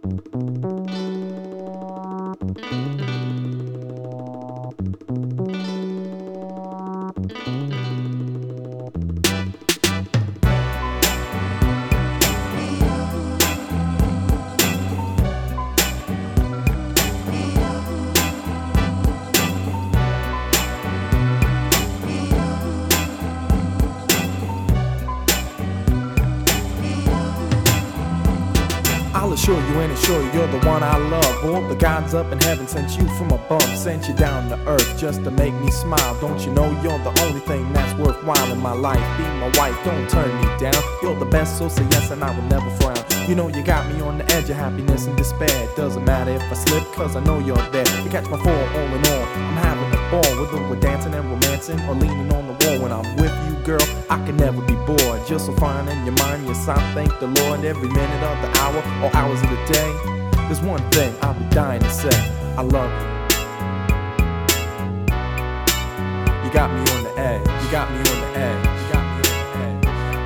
I'll assure you and assure you you're the one I love. All the gods up in heaven sent you from above, sent you down to earth just to make me smile. Don't you know you're the only thing that's worthwhile in my life? Be my wife, don't turn me down. You're the best, so say yes and I will never frown. You know you got me on the edge of happiness and despair. It doesn't matter if I slip, cause I know you're there. You catch my fall all in all, I'm having a ball. Whether we're dancing and romancing or leaning on the wall. When I'm with you, girl, I can never be bored. You're so fine in your mind, yes, I thank the Lord. Every minute of the hour or hours of the day, there's one thing I'll be dying to say: I love you. You got me on the edge. You got me on the edge. You got me on the edge.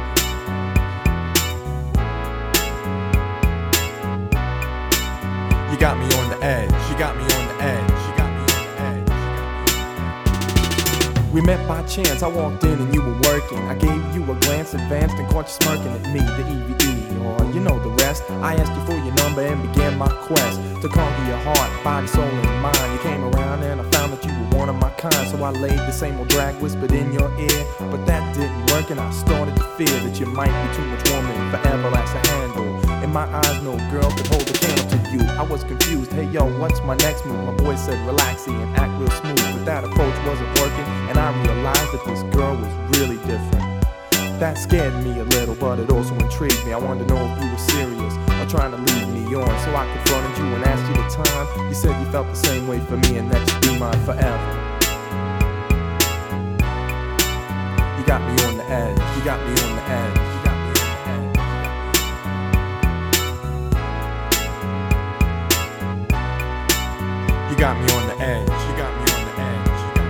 You got me on the edge. You got me on the edge. You got me on the edge. We met by chance. I walked in and you were working. I gave you a glance, advanced, and caught you smirking at me. The EVE, or you know the rest. I asked you for your number and began my quest to conquer your heart, body, soul, and mind. You came around and I found that you were one of my kind. So I laid the same old drag whispered in your ear, but that didn't work, and I started to fear that you might be too much woman for everlasting handle. In my eyes, no girl could hold a candle to you. I was confused. Hey yo, what's my next move? My boy said relax and act real smooth, but that approach wasn't working, and I realized that this girl was really different. That scared me a little, but it also intrigued me. I wanted to know if you were serious or trying to lead me on. So I confronted you and asked you the time. You said you felt the same way for me and that you'd be mine forever. You got me on the edge. You got me on the edge. You got me on the edge. You got me on the edge. You got me on the edge.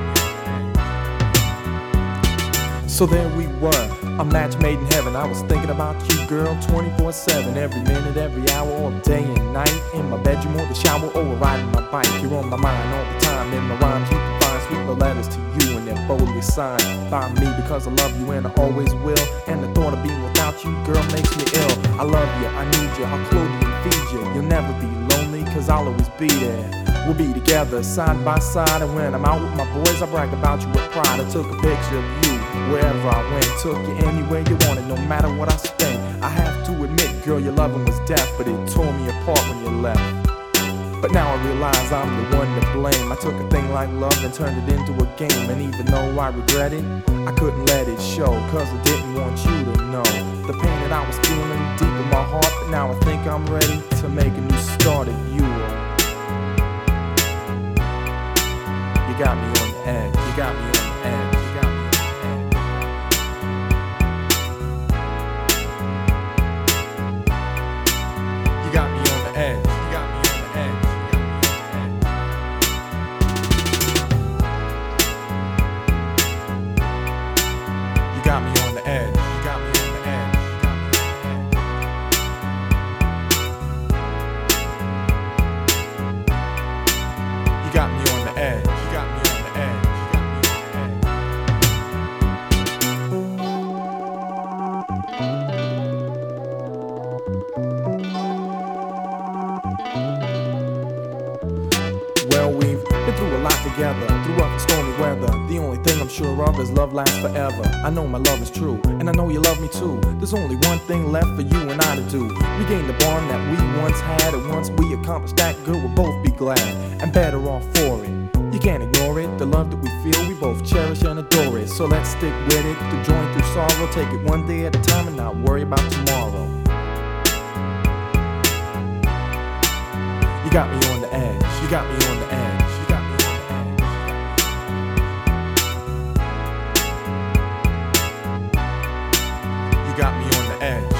So there we were, a match made in heaven. I was thinking about you, girl, 24/7. Every minute, every hour, all day and night. In my bedroom or the shower or riding my bike. You're on my mind all the time. In my rhymes you can find sweet little letters to you, and they're boldly signed by me because I love you and I always will. And the thought of being without you, girl, makes me ill. I love you, I need you, I'll clothe you and feed you. You'll never be lonely cause I'll always be there. We'll be together side by side, and when I'm out with my boys I brag about you with pride. I took a picture of you wherever I went, took you anywhere you wanted, no matter what I spent. I have to admit, girl, your loving was deaf, but it tore me apart when you left. But now I realize I'm the one to blame. I took a thing like love and turned it into a game, and even though I regret it, I couldn't let it show, cause I didn't want you to know the pain that I was feeling deep in my heart. But now I think I'm ready to make a new start at you. You got me on the edge. You got me on the edge. You got me on the edge. You got me on the edge. You got me on the edge. You got me on the edge. You got me on the edge. You got me on the edge. You got me on the edge. Well, we've been through a lot together, through rough and stormy weather. The only thing I'm sure of is love lasts forever. I know my love is true, and I know you love me too. There's only one thing left for you and I to do. Regain the bond that we once had, and once we accomplish that, girl, we'll both be glad and better off for it. You can't ignore it, the love that we feel, we both cherish and adore it. So let's stick with it, to join through sorrow. Take it one day at a time and not worry about tomorrow. You got me on the edge. You got me on the edge. You got me on the edge. You got me on the edge.